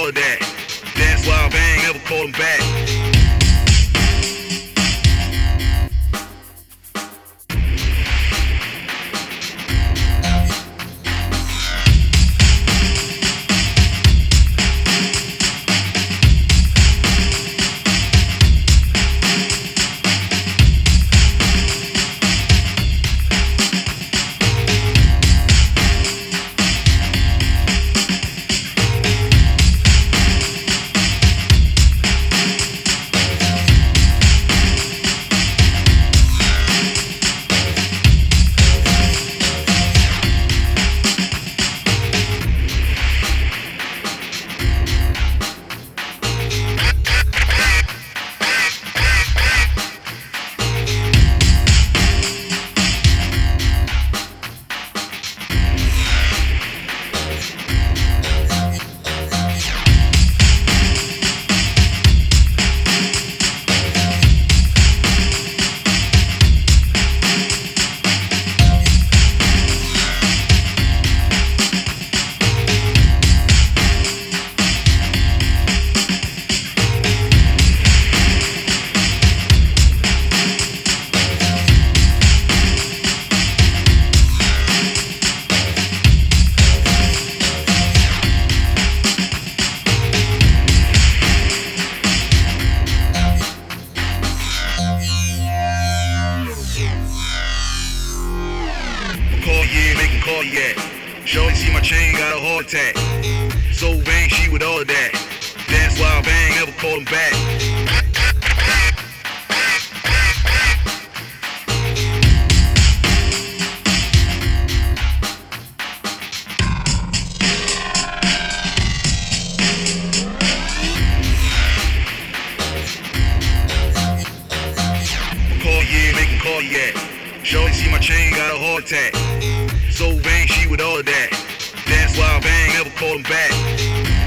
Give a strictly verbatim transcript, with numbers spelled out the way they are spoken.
all of that. That's why I ain't ever called him back. Call yeah, make him call yeah. Shorty see my chain, got a heart attack. So bang, she with all of that. That's why I bang, never called him back. Call yeah, make him call yeah. Shorty see my chain, got a heart attack. So bang, she with all of that. That's why I bang, never called him back.